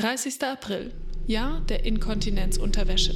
30. April, Jahr der Inkontinenzunterwäsche.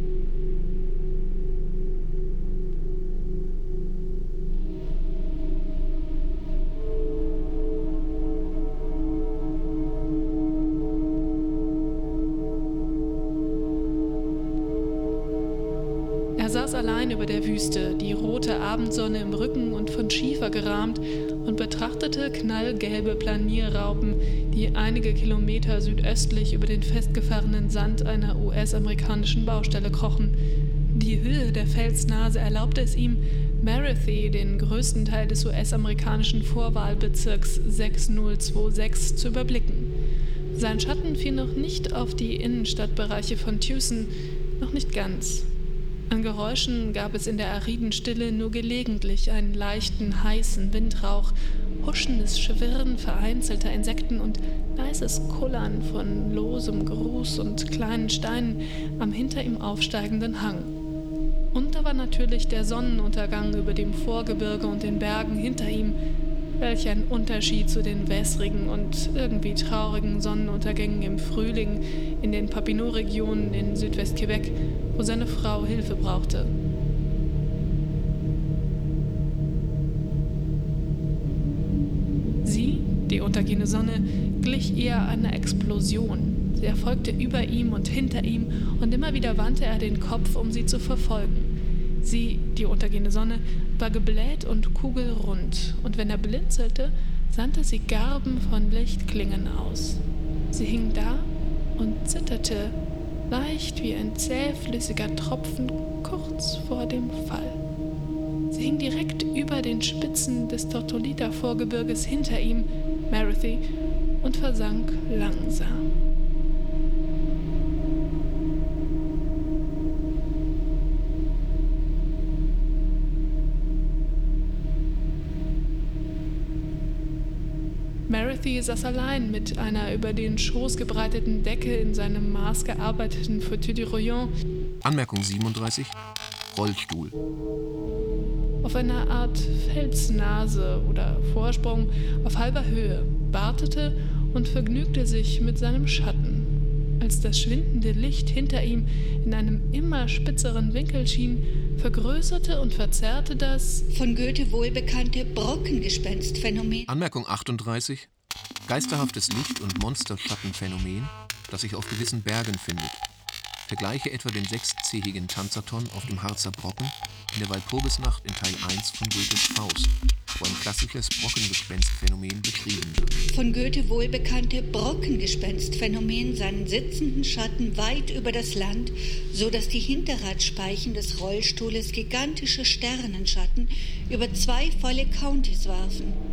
Er saß allein über der Wüste, die rote Abendsonne im Rücken und von Schiefer gerahmt, und betrachtete knallgelbe Planierraupen, die einige Kilometer südöstlich über den festgefahrenen Sand einer US-amerikanischen Baustelle krochen. Die Höhe der Felsnase erlaubte es ihm, Marathie, den größten Teil des US-amerikanischen Vorwahlbezirks 6026, zu überblicken. Sein Schatten fiel noch nicht auf die Innenstadtbereiche von Tucson, noch nicht ganz. An Geräuschen gab es in der ariden Stille nur gelegentlich einen leichten, heißen Windrauch, huschendes Schwirren vereinzelter Insekten und leises Kullern von losem Gruß und kleinen Steinen am hinter ihm aufsteigenden Hang. Und da war natürlich der Sonnenuntergang über dem Vorgebirge und den Bergen hinter ihm. Welch ein Unterschied zu den wässrigen und irgendwie traurigen Sonnenuntergängen im Frühling in den Papineau-Regionen in Südwest-Quebec, wo seine Frau Hilfe brauchte. Sie, die untergehende Sonne, glich eher einer Explosion. Sie erfolgte über ihm und hinter ihm, und immer wieder wandte er den Kopf, um sie zu verfolgen. Sie, die untergehende Sonne, war gebläht und kugelrund, und wenn er blinzelte, sandte sie Garben von Lichtklingen aus. Sie hing da und zitterte, leicht wie ein zähflüssiger Tropfen kurz vor dem Fall. Sie hing direkt über den Spitzen des Tortolita-Vorgebirges hinter ihm, Marathie, und versank langsam. Marathie saß allein mit einer über den Schoß gebreiteten Decke in seinem maßgearbeiteten Fauteuil de Royan. Anmerkung 37, Rollstuhl. Auf einer Art Felsnase oder Vorsprung auf halber Höhe, wartete und vergnügte sich mit seinem Schatten. Als das schwindende Licht hinter ihm in einem immer spitzeren Winkel schien, vergrößerte und verzerrte das von Goethe wohlbekannte Brockengespenstphänomen. Anmerkung 38, geisterhaftes Licht- und Monsterschattenphänomen, das sich auf gewissen Bergen findet. Vergleiche etwa den 6-zähigen Tanzerton auf dem Harzer Brocken in der Walpurgisnacht in Teil 1 von Goethes Faust, wo ein klassisches Brockengespenstphänomen beschrieben wird. Von Goethe wohlbekannte Brockengespenstphänomen seinen sitzenden Schatten weit über das Land, so dass die Hinterradspeichen des Rollstuhles gigantische Sternenschatten über 2 volle Countys warfen.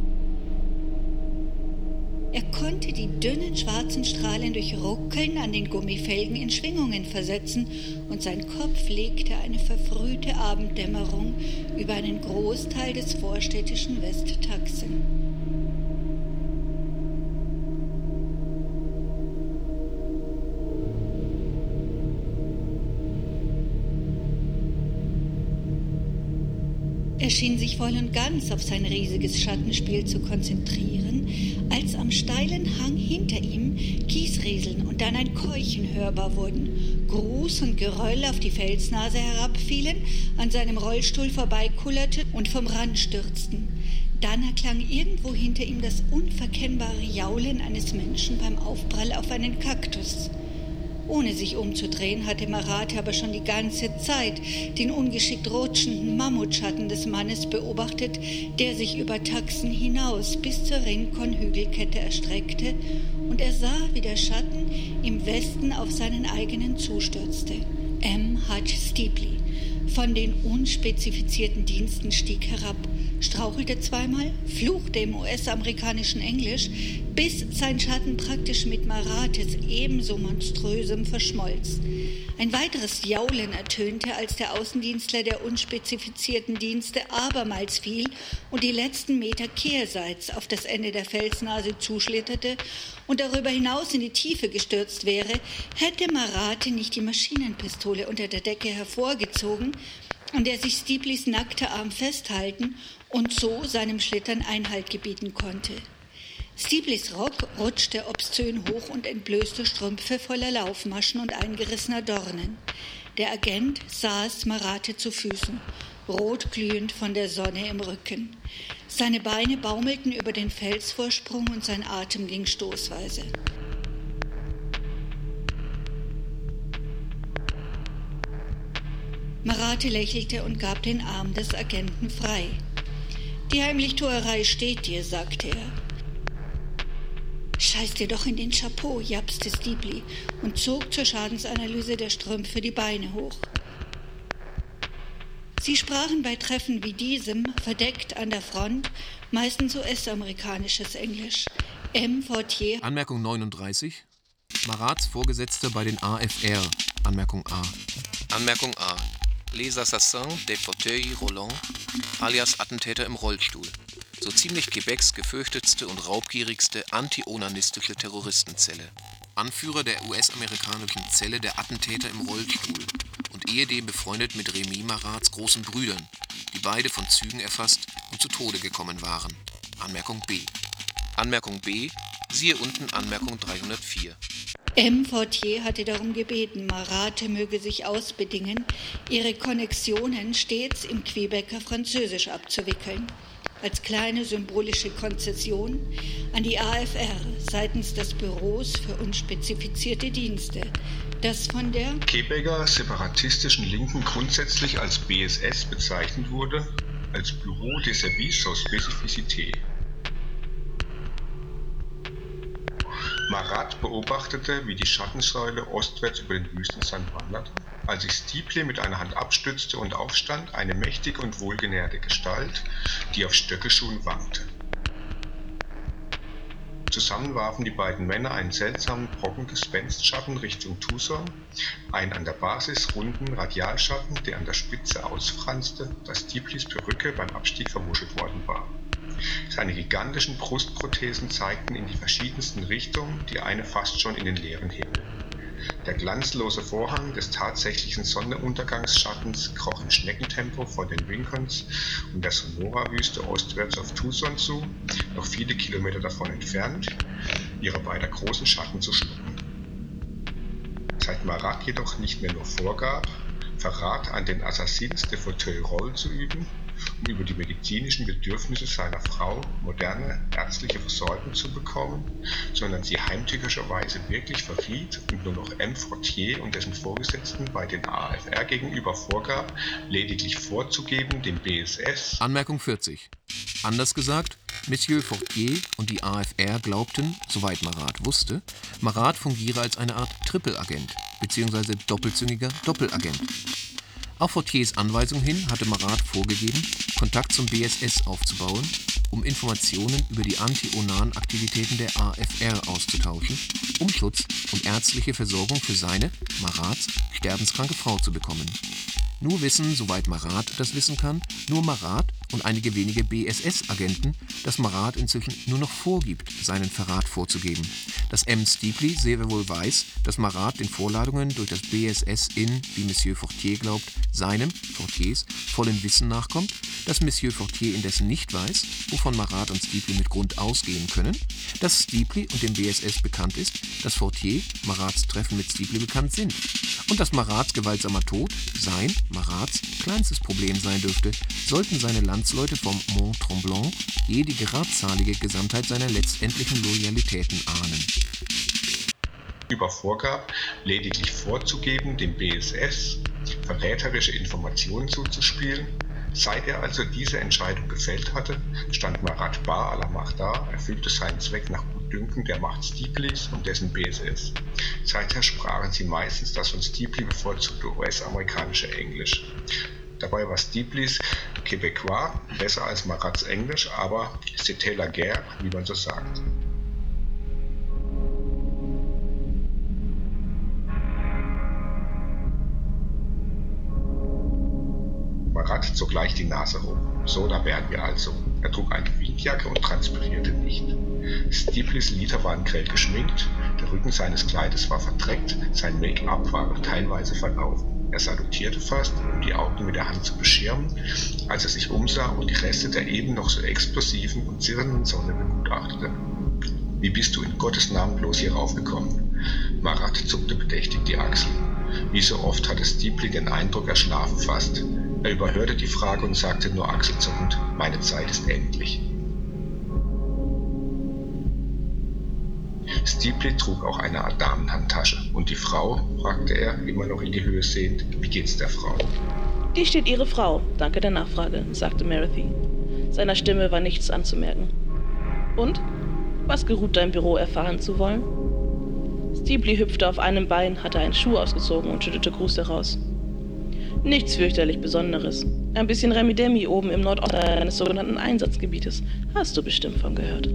Er konnte die dünnen schwarzen Strahlen durch Ruckeln an den Gummifelgen in Schwingungen versetzen, und sein Kopf legte eine verfrühte Abenddämmerung über einen Großteil des vorstädtischen West-Tucson. Er schien sich voll und ganz auf sein riesiges Schattenspiel zu konzentrieren, als am steilen Hang hinter ihm Kiesrieseln und dann ein Keuchen hörbar wurden, Gruß und Geröll auf die Felsnase herabfielen, an seinem Rollstuhl vorbeikullerten und vom Rand stürzten. Dann erklang irgendwo hinter ihm das unverkennbare Jaulen eines Menschen beim Aufprall auf einen Kaktus. Ohne sich umzudrehen, hatte Marathi aber schon die ganze Zeit den ungeschickt rutschenden Mammutschatten des Mannes beobachtet, der sich über Tucson hinaus bis zur Rincon-Hügelkette erstreckte, und er sah, wie der Schatten im Westen auf seinen eigenen zustürzte. M. Hutch Steeply von den unspezifizierten Diensten stieg herab, strauchelte zweimal, fluchte im US-amerikanischen Englisch, bis sein Schatten praktisch mit Marathis ebenso monströsem verschmolz. Ein weiteres Jaulen ertönte, als der Außendienstler der unspezifizierten Dienste abermals fiel und die letzten Meter kehrseits auf das Ende der Felsnase zuschlitterte und darüber hinaus in die Tiefe gestürzt wäre, hätte Marathi nicht die Maschinenpistole unter der Decke hervorgezogen, an der sich Steeplys nackter Arm festhalten und so seinem Schlittern Einhalt gebieten konnte. Steepleys Rock rutschte obszön hoch und entblößte Strümpfe voller Laufmaschen und eingerissener Dornen. Der Agent saß Marate zu Füßen, rotglühend von der Sonne im Rücken. Seine Beine baumelten über den Felsvorsprung und sein Atem ging stoßweise. Marate lächelte und gab den Arm des Agenten frei. »Die Heimlichtuerei steht dir«, sagte er. »Scheiß dir doch in den Chapeau«, japste Steepley und zog zur Schadensanalyse der Strümpfe die Beine hoch. Sie sprachen bei Treffen wie diesem, verdeckt an der Front, meistens US-amerikanisches Englisch. M. Fortier. Anmerkung 39. Marats Vorgesetzter bei den AFR. Anmerkung A. Anmerkung A. Les Assassins des Fauteuils Roulants, alias Attentäter im Rollstuhl. So ziemlich Quebecs gefürchtetste und raubgierigste anti-onanistische Terroristenzelle. Anführer der US-amerikanischen Zelle der Attentäter im Rollstuhl und ehedem befreundet mit Remy Marats großen Brüdern, die beide von Zügen erfasst und zu Tode gekommen waren. Anmerkung B. Anmerkung B. Siehe unten Anmerkung 304. M. Fortier hatte darum gebeten, Marate möge sich ausbedingen, ihre Konnexionen stets im Quebecer Französisch abzuwickeln, als kleine symbolische Konzession an die AFR seitens des Büros für unspezifizierte Dienste, das von der Quebecer separatistischen Linken grundsätzlich als BSS bezeichnet wurde, als Bureau des Services sans Spécificité. Marat beobachtete, wie die Schattensäule ostwärts über den Wüstensand wanderte. Als sich Steepley mit einer Hand abstützte und aufstand, eine mächtige und wohlgenährte Gestalt, die auf Stöckelschuhen wankte. Zusammen warfen die beiden Männer einen seltsamen Brocken Gespenstschatten Richtung Tucson, einen an der Basis runden Radialschatten, der an der Spitze ausfranste, da Steepleys Perücke beim Abstieg verwuschelt worden war. Seine gigantischen Brustprothesen zeigten in die verschiedensten Richtungen, die eine fast schon in den leeren Himmel. Der glanzlose Vorhang des tatsächlichen Sonnenuntergangsschattens kroch im Schneckentempo von den Rincons und der Sonora-Wüste ostwärts auf Tucson zu, noch viele Kilometer davon entfernt, ihre beiden großen Schatten zu schlucken. Seit Marat jedoch nicht mehr nur vorgab, Verrat an den Assassins de Fauteuil zu üben, um über die medizinischen Bedürfnisse seiner Frau moderne ärztliche Versorgung zu bekommen, sondern sie heimtückischerweise wirklich verriet und nur noch M. Fortier und dessen Vorgesetzten bei den AFR gegenüber vorgab, lediglich vorzugeben, dem BSS. Anmerkung 40. Anders gesagt, Monsieur Fortier und die AFR glaubten, soweit Marat wusste, Marat fungiere als eine Art Trippelagent bzw. doppelzüngiger Doppelagent. Auf Fortiers Anweisung hin hatte Marat vorgegeben, Kontakt zum BSS aufzubauen, um Informationen über die Anti-Onan-Aktivitäten der AFR auszutauschen, um Schutz und ärztliche Versorgung für seine, Marats, sterbenskranke Frau zu bekommen. Nur wissen, soweit Marat das wissen kann, nur Marat und einige wenige BSS-Agenten, dass Marat inzwischen nur noch vorgibt, seinen Verrat vorzugeben. Dass M. Steepley sehr wohl weiß, dass Marat den Vorladungen durch das BSS in, wie Monsieur Fortier glaubt, seinem, Fortiers, vollen Wissen nachkommt, dass Monsieur Fortier indessen nicht weiß, wovon Marat und Steepley mit Grund ausgehen können, dass Steepley und dem BSS bekannt ist, dass Fortier, Marats Treffen mit Steepley bekannt sind und dass Marats gewaltsamer Tod sein, Marats, kleinstes Problem sein dürfte, sollten seine Landsleute vom Mont Tremblant je die geradzahlige Gesamtheit seiner letztendlichen Loyalitäten ahnen. Über vorgab, lediglich vorzugeben, dem BSS verräterische Informationen zuzuspielen. Seit er also diese Entscheidung gefällt hatte, stand Marat bar à la Macht da, erfüllte seinen Zweck nach Gutdünken der Macht Steepleys und dessen BSS. Seither sprachen sie meistens das von Steepley bevorzugte US-amerikanische Englisch. Dabei war Steepleys Québécois besser als Marats Englisch, aber c'était la guerre, wie man so sagt. Marat zog gleich die Nase hoch. So, da wären wir also. Er trug eine Windjacke und transpirierte nicht. Steepleys Lider waren grell geschminkt, der Rücken seines Kleides war verdreckt, sein Make-up war teilweise verlaufen. Er salutierte fast, um die Augen mit der Hand zu beschirmen, als er sich umsah und die Reste der eben noch so explosiven und zirrenden Sonne begutachtete. Wie bist du in Gottes Namen bloß hier raufgekommen? Marat zuckte bedächtig die Achseln. Wie so oft hatte Stiepli den Eindruck, er schlafe fast. Er überhörte die Frage und sagte nur achselzuckend, meine Zeit ist endlich. Stiepli trug auch eine Art Damenhandtasche. Und die Frau, fragte er, immer noch in die Höhe sehend, wie geht's der Frau? Die steht Ihre Frau, danke der Nachfrage, sagte Marothy. Seiner Stimme war nichts anzumerken. Und? Was geruht dein Büro erfahren zu wollen? Stiepli hüpfte auf einem Bein, hatte einen Schuh ausgezogen und schüttete Gruß heraus. Nichts fürchterlich Besonderes. Ein bisschen Remi-Demi oben im Nordosten eines sogenannten Einsatzgebietes. Hast du bestimmt von gehört.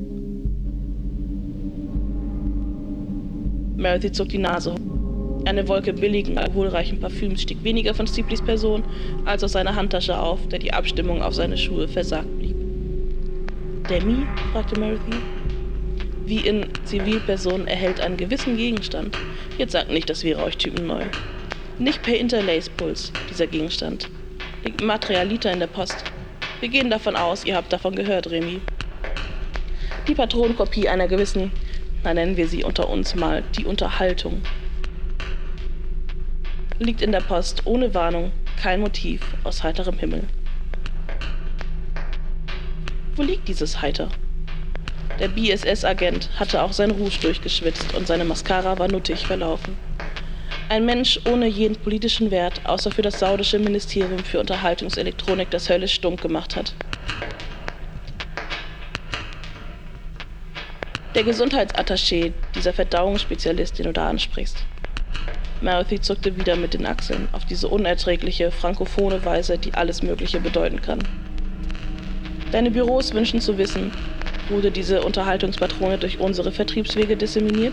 Marothy zog die Nase hoch. Eine Wolke billigen, alkoholreichen Parfüms stieg weniger von Stieplis Person als aus seiner Handtasche auf, der die Abstimmung auf seine Schuhe versagt blieb. Demi? Fragte Marothy. Wie in Zivilperson erhält einen gewissen Gegenstand. Jetzt sagt nicht, das wäre euch Typen neu. Nicht per Interlace-Puls, dieser Gegenstand. Liegt Materialiter in der Post. Wir gehen davon aus, ihr habt davon gehört, Remy. Die Patronenkopie einer gewissen, nennen wir sie unter uns mal, die Unterhaltung. Liegt in der Post, ohne Warnung, kein Motiv, aus heiterem Himmel. Wo liegt dieses Heiter? Der BSS-Agent hatte auch sein Rouge durchgeschwitzt und seine Mascara war nuttig verlaufen. Ein Mensch ohne jeden politischen Wert, außer für das saudische Ministerium für Unterhaltungselektronik, das höllisch stunk gemacht hat. Der Gesundheitsattaché, dieser Verdauungsspezialist, den du da ansprichst. Marothy zuckte wieder mit den Achseln, auf diese unerträgliche, frankophone Weise, die alles Mögliche bedeuten kann. Deine Büros wünschen zu wissen, wurde diese Unterhaltungspatrone durch unsere Vertriebswege disseminiert?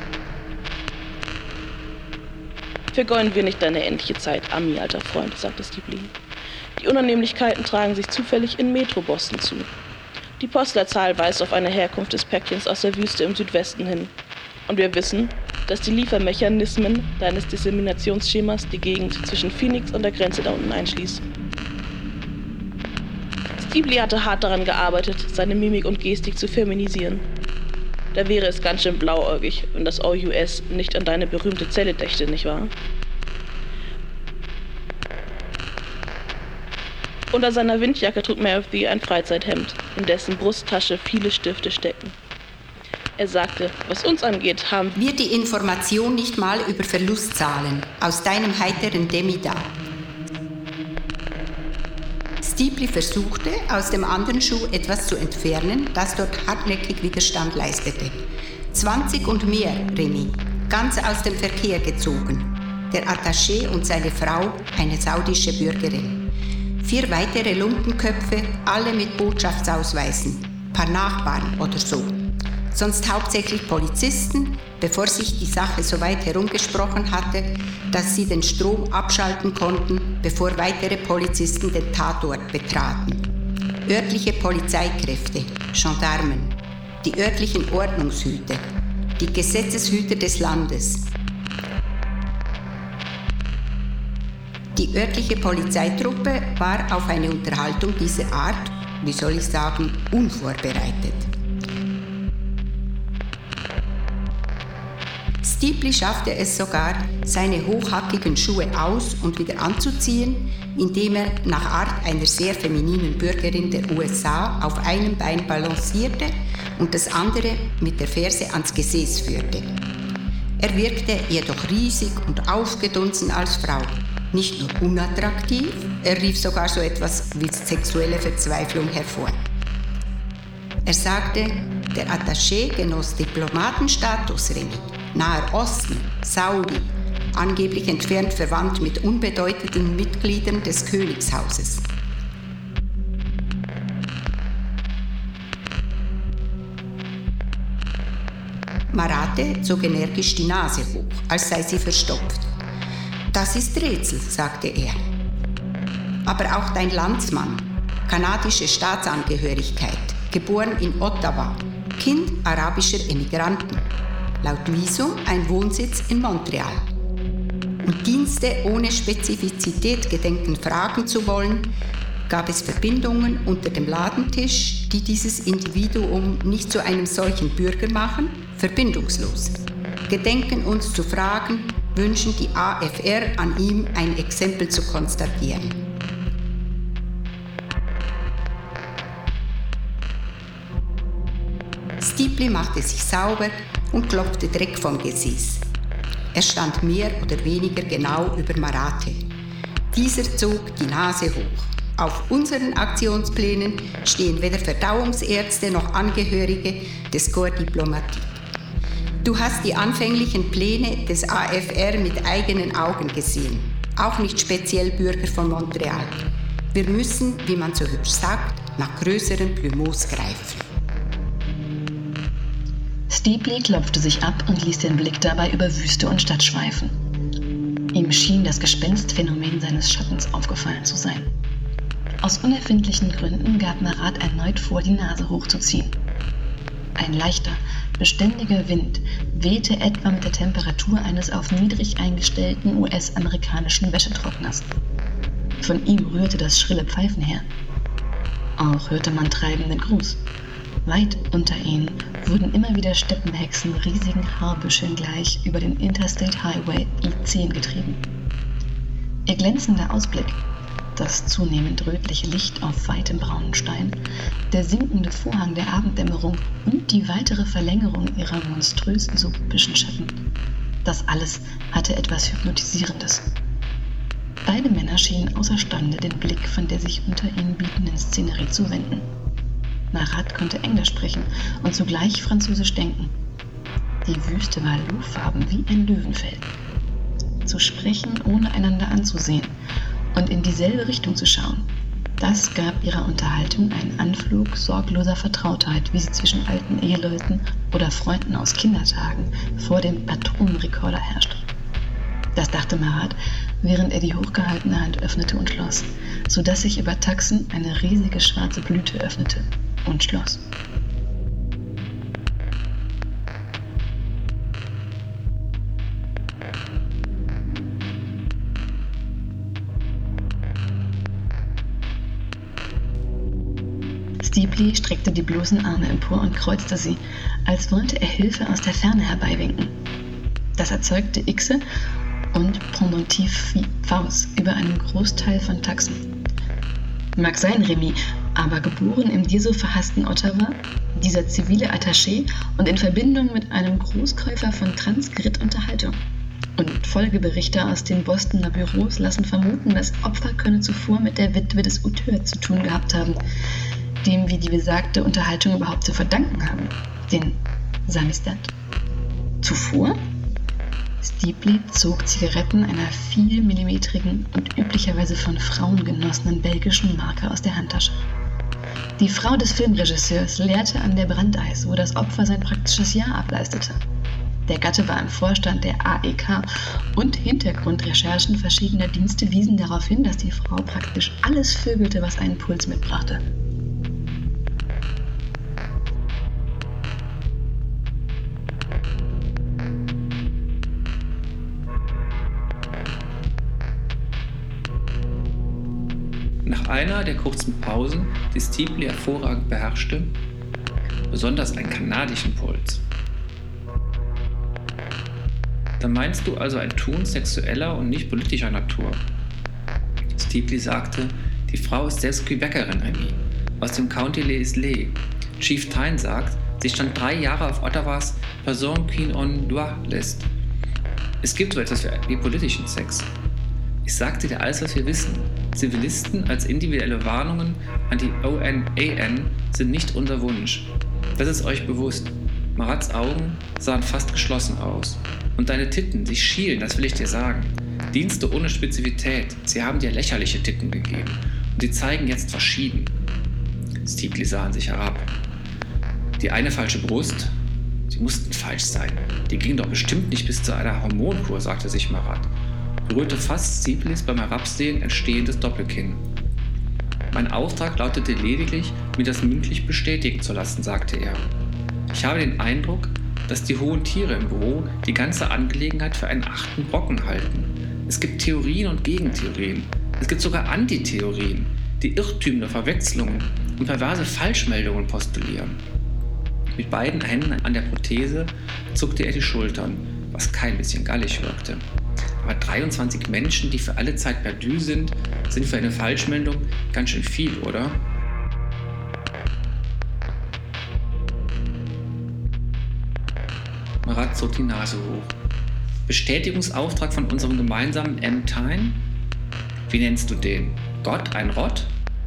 Vergeuden wir nicht deine endliche Zeit, Ami, alter Freund, sagte Stiepli. Die Unannehmlichkeiten tragen sich zufällig in Metro-Boston zu. Die Postleitzahl weist auf eine Herkunft des Päckchens aus der Wüste im Südwesten hin. Und wir wissen, dass die Liefermechanismen deines Disseminationsschemas die Gegend zwischen Phoenix und der Grenze da unten einschließt. Stiepli hatte hart daran gearbeitet, seine Mimik und Gestik zu feminisieren. Da wäre es ganz schön blauäugig, wenn das OUS nicht an deine berühmte Zelle dächte, nicht wahr? Unter seiner Windjacke trug Marothy ein Freizeithemd, in dessen Brusttasche viele Stifte stecken. Er sagte, was uns angeht, haben wir die Information nicht mal über Verlustzahlen aus deinem heiteren Demi da. Stiepli versuchte, aus dem anderen Schuh etwas zu entfernen, das dort hartnäckig Widerstand leistete. 20 und mehr, Remy, ganz aus dem Verkehr gezogen. Der Attaché und seine Frau, eine saudische Bürgerin. 4 weitere Lumpenköpfe, alle mit Botschaftsausweisen. Paar Nachbarn oder so. Sonst hauptsächlich Polizisten, bevor sich die Sache so weit herumgesprochen hatte, dass sie den Strom abschalten konnten, bevor weitere Polizisten den Tatort betraten. Örtliche Polizeikräfte, Gendarmen, die örtlichen Ordnungshüter, die Gesetzeshüter des Landes. Die örtliche Polizeitruppe war auf eine Unterhaltung dieser Art, wie soll ich sagen, unvorbereitet. Stiepli schaffte es sogar, seine hochhackigen Schuhe aus- und wieder anzuziehen, indem er nach Art einer sehr femininen Bürgerin der USA auf einem Bein balancierte und das andere mit der Ferse ans Gesäß führte. Er wirkte jedoch riesig und aufgedunsen als Frau. Nicht nur unattraktiv, er rief sogar so etwas wie sexuelle Verzweiflung hervor. Er sagte, der Attaché genoss Diplomatenstatus, Remy. Naher Osten, Saudi, angeblich entfernt verwandt mit unbedeutenden Mitgliedern des Königshauses. Marate zog energisch die Nase hoch, als sei sie verstopft. Das ist Rätsel, sagte er. Aber auch dein Landsmann, kanadische Staatsangehörigkeit, geboren in Ottawa, Kind arabischer Emigranten. Laut Visum ein Wohnsitz in Montreal. Und Dienste ohne Spezifizität gedenken fragen zu wollen, Gab es Verbindungen unter dem Ladentisch, die dieses Individuum nicht zu einem solchen Bürger machen? Verbindungslos. Gedenken uns zu fragen, wünschen die AFR an ihm ein Exempel zu konstatieren. Stiepli machte sich sauber und klopfte Dreck vom Gesäß. Er stand mehr oder weniger genau über Marate. Dieser zog die Nase hoch. Auf unseren Aktionsplänen stehen weder Verdauungsärzte noch Angehörige des Corps Diplomatique. Du hast die anfänglichen Pläne des AFR mit eigenen Augen gesehen, auch nicht speziell Bürger von Montreal. Wir müssen, wie man so hübsch sagt, nach größeren Plumos greifen. Stiepli klopfte sich ab und ließ den Blick dabei über Wüste und Stadt schweifen. Ihm schien das Gespenstphänomen seines Schattens aufgefallen zu sein. Aus unerfindlichen Gründen gab Marat erneut vor, die Nase hochzuziehen. Ein leichter, beständiger Wind wehte etwa mit der Temperatur eines auf niedrig eingestellten US-amerikanischen Wäschetrockners. Von ihm rührte das schrille Pfeifen her. Auch hörte man treibenden Gruß. Weit unter ihnen wurden immer wieder Steppenhexen riesigen Haarbüscheln gleich über den Interstate Highway I-10 getrieben. Ihr glänzender Ausblick, das zunehmend rötliche Licht auf weitem braunen Stein, der sinkende Vorhang der Abenddämmerung und die weitere Verlängerung ihrer monströsen subopischen Schatten. Das alles hatte etwas Hypnotisierendes. Beide Männer schienen außerstande, den Blick von der sich unter ihnen bietenden Szenerie zu wenden. Marat konnte Englisch sprechen und zugleich Französisch denken. Die Wüste war lohfarben wie ein Löwenfell. Zu sprechen, ohne einander anzusehen und in dieselbe Richtung zu schauen, das gab ihrer Unterhaltung einen Anflug sorgloser Vertrautheit, wie sie zwischen alten Eheleuten oder Freunden aus Kindertagen vor dem Patronenrekorder herrscht. Das dachte Marat, während er die hochgehaltene Hand öffnete und schloss, sodass sich über Taxen eine riesige schwarze Blüte öffnete und schloss. Stiepli streckte die bloßen Arme empor und kreuzte sie, als wollte er Hilfe aus der Ferne herbeiwinken. Das erzeugte Xe und Pendentif wie Faust über einem Großteil von Taxen. Mag sein, Remy, aber geboren im dir so verhassten Ottawa, dieser zivile Attaché und in Verbindung mit einem Großkäufer von Transgrid-Unterhaltung. Und Folgeberichte aus den Bostoner Büros lassen vermuten, das Opfer könne zuvor mit der Witwe des Auteur zu tun gehabt haben, dem wir die besagte Unterhaltung überhaupt zu verdanken haben, den Samistat. Zuvor? Stiepli zog Zigaretten einer 4-millimetrigen und üblicherweise von Frauen genossenen belgischen Marke aus der Handtasche. Die Frau des Filmregisseurs lehrte an der Brandeis, wo das Opfer sein praktisches Jahr ableistete. Der Gatte war im Vorstand der AEK und Hintergrundrecherchen verschiedener Dienste wiesen darauf hin, dass die Frau praktisch alles vögelte, was einen Puls mitbrachte. Nach einer der kurzen Pausen, die Stiepli hervorragend beherrschte, besonders einen kanadischen Puls. Da meinst du also ein Tun sexueller und nicht politischer Natur? Stiepli sagte, die Frau ist selbst Quebecerin, Remy, aus dem County Les-Islets. Chief Tyne sagt, sie stand 3 Jahre auf Ottawas Person Queen on Doigt List. Es gibt so etwas wie politischen Sex. Ich sagte dir alles, was wir wissen. Zivilisten als individuelle Warnungen an die ONAN sind nicht unser Wunsch. Das ist euch bewusst. Marats Augen sahen fast geschlossen aus. Und deine Titten, sie schielen, das will ich dir sagen. Dienste ohne Spezifität, sie haben dir lächerliche Titten gegeben. Und sie zeigen jetzt verschieden. Stiepli sah an sich herab. Die eine falsche Brust, sie mussten falsch sein. Die ging doch bestimmt nicht bis zu einer Hormonkur, sagte sich Marat. Berührte fast Stieplis beim Herabsehen entstehendes Doppelkinn. Mein Auftrag lautete lediglich, mir das mündlich bestätigen zu lassen, sagte er. Ich habe den Eindruck, dass die hohen Tiere im Büro die ganze Angelegenheit für einen 8. Brocken halten. Es gibt Theorien und Gegentheorien. Es gibt sogar Antitheorien. die Irrtümer, Verwechslungen und perverse Falschmeldungen postulieren. Mit beiden Händen an der Prothese zuckte er die Schultern, was kein bisschen gallig wirkte. Aber 23 Menschen, die für alle Zeit perdu sind für eine Falschmeldung ganz schön viel, oder? Marat zog die Nase hoch. Bestätigungsauftrag von unserem gemeinsamen M. Tyne? Wie nennst du den? Gott, ein Rott?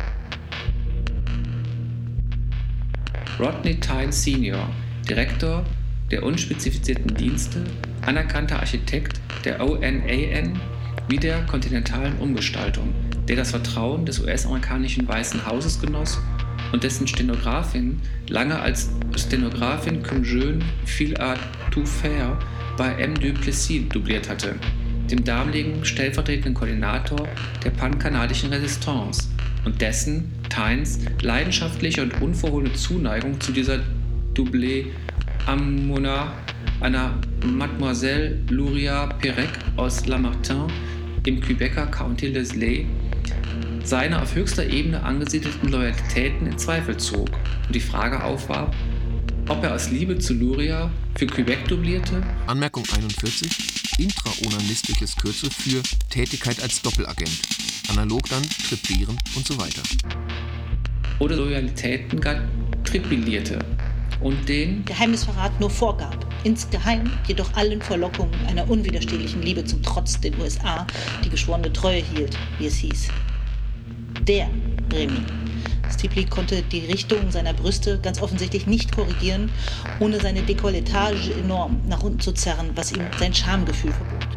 Rodney Tyne Senior, Direktor der unspezifizierten Dienste, anerkannter Architekt der ONAN wie der kontinentalen Umgestaltung, der das Vertrauen des US-amerikanischen Weißen Hauses genoss und dessen Stenografin lange als Stenografin Cum Jeune Fil à Tout Faire bei M. du Plessis dubliert hatte, dem damaligen stellvertretenden Koordinator der pankanadischen Resistance und dessen, Tynes, leidenschaftliche und unverhohlene Zuneigung zu dieser Doublé Amona, einer Mademoiselle Luria Perec aus Lamartine im Quebecer County Leslie, seine auf höchster Ebene angesiedelten Loyalitäten in Zweifel zog und die Frage aufwarf, ob er aus Liebe zu Luria für Quebec dublierte. Anmerkung 41. Intraonalistisches Kürzel für Tätigkeit als Doppelagent. Analog dann triplieren und so weiter. Oder Loyalitäten gar triplierte und den Geheimnisverrat nur vorgab, insgeheim jedoch allen Verlockungen einer unwiderstehlichen Liebe zum Trotz den USA die geschworene Treue hielt, wie es hieß. Der Remy. Stipley konnte die Richtung seiner Brüste ganz offensichtlich nicht korrigieren, ohne seine Dekolletage enorm nach unten zu zerren, was ihm sein Schamgefühl verbot.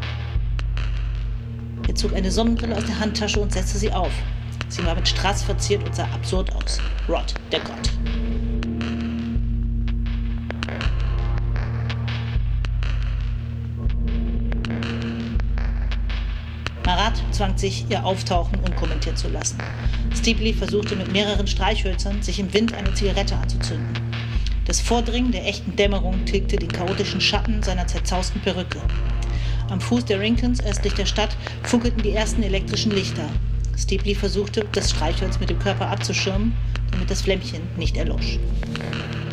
Er zog eine Sonnenbrille aus der Handtasche und setzte sie auf. Sie war mit Strass verziert und sah absurd aus. Rod, der Gott. Marat zwang sich, ihr Auftauchen unkommentiert zu lassen. Stipley versuchte mit mehreren Streichhölzern, sich im Wind eine Zigarette anzuzünden. Das Vordringen der echten Dämmerung tilgte den chaotischen Schatten seiner zerzausten Perücke. Am Fuß der Rincons östlich der Stadt funkelten die ersten elektrischen Lichter. Stipley versuchte, das Streichholz mit dem Körper abzuschirmen, damit das Flämmchen nicht erlosch.